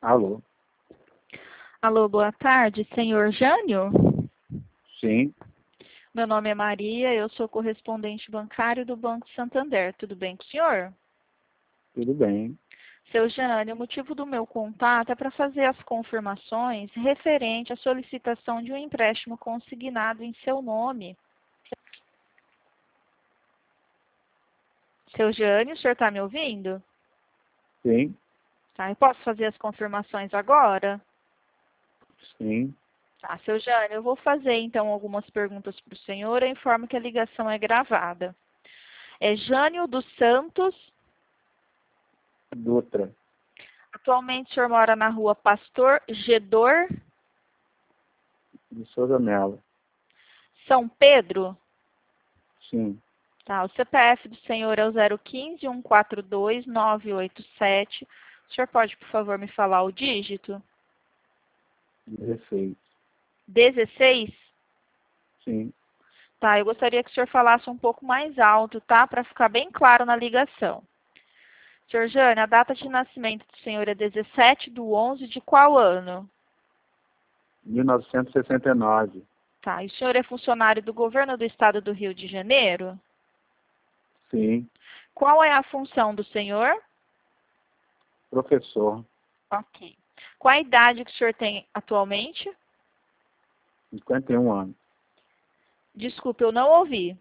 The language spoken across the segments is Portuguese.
Alô? Alô, boa tarde, senhor Jânio? Sim, Meu nome é Maria, eu sou correspondente bancário do Banco Santander. Tudo bem com o senhor? tudo bem. Seu Jânio, o motivo do meu contato é para fazer as confirmações referente à solicitação de um empréstimo consignado em seu nome. Seu Jânio, o senhor está me ouvindo? Sim, Tá, eu posso fazer as confirmações agora? sim, Tá, seu Jânio, eu vou fazer então algumas perguntas para o senhor. Eu informo que a ligação é gravada. É Jânio dos Santos. Dutra. Atualmente o senhor mora na rua Pastor Gedor, De Souza Melo. São Pedro? Sim, Tá, o CPF do senhor é o 015-142-987. O senhor pode, por favor, me falar o dígito? 16. 16? Sim, Tá, eu gostaria que o senhor falasse um pouco mais alto, tá? Para ficar bem claro na ligação. Senhor Jânio, a data de nascimento do senhor é 17/11 de qual ano? 1969. Tá, e o senhor é funcionário do governo do estado do Rio de Janeiro? Sim, Qual é a função do senhor? professor. Ok. Qual a idade que o senhor tem atualmente? 51 anos. Desculpe, eu não ouvi.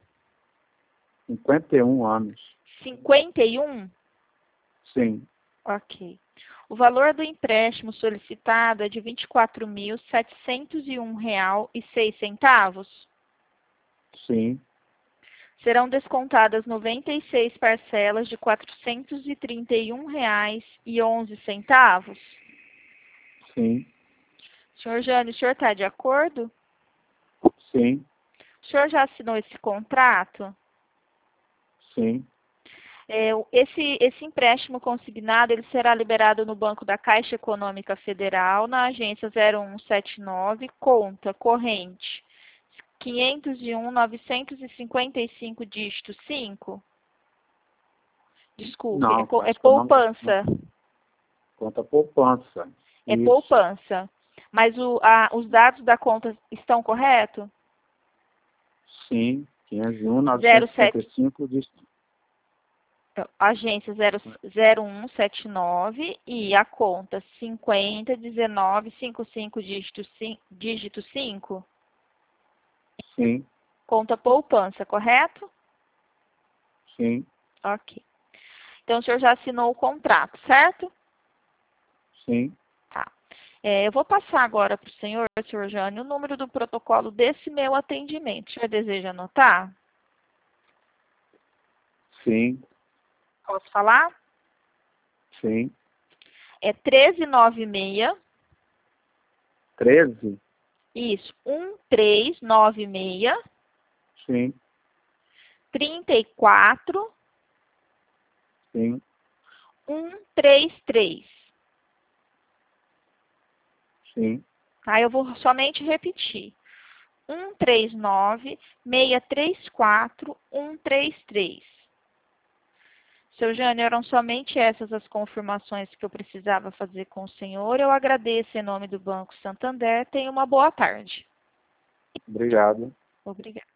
51 anos. 51? Sim, Ok. O valor do empréstimo solicitado é de R$ 24.701,06. sim, Serão descontadas 96 parcelas de R$ 431,11. sim, Senhor Jânio, o senhor está de acordo? sim, O senhor já assinou esse contrato? sim, Esse empréstimo consignado ele será liberado no Banco da Caixa Econômica Federal, na agência 0179, conta corrente 501.955, dígito 5. Desculpe, não, é Caixa Econômica, não. poupança. Conta poupança. É Isso, poupança. Mas os dados da conta estão corretos? sim, 501, 07, 955 de... agência 0179 e a conta 501955, dígito 5. Sim, Conta poupança, correto? sim, Ok. Então, o senhor já assinou o contrato, certo? sim, Tá. Eu vou passar agora para o senhor Jânio, o número do protocolo desse meu atendimento. O senhor deseja anotar? sim, Posso falar? sim. É 1396, 13? isso, 1396, Sim, 34, sim, 133. sim. Tá? Eu vou somente repetir. 139-634-133. Seu Jânio, eram somente essas as confirmações que eu precisava fazer com o senhor. Eu agradeço em nome do Banco Santander. Tenha uma boa tarde. Obrigado. Obrigada.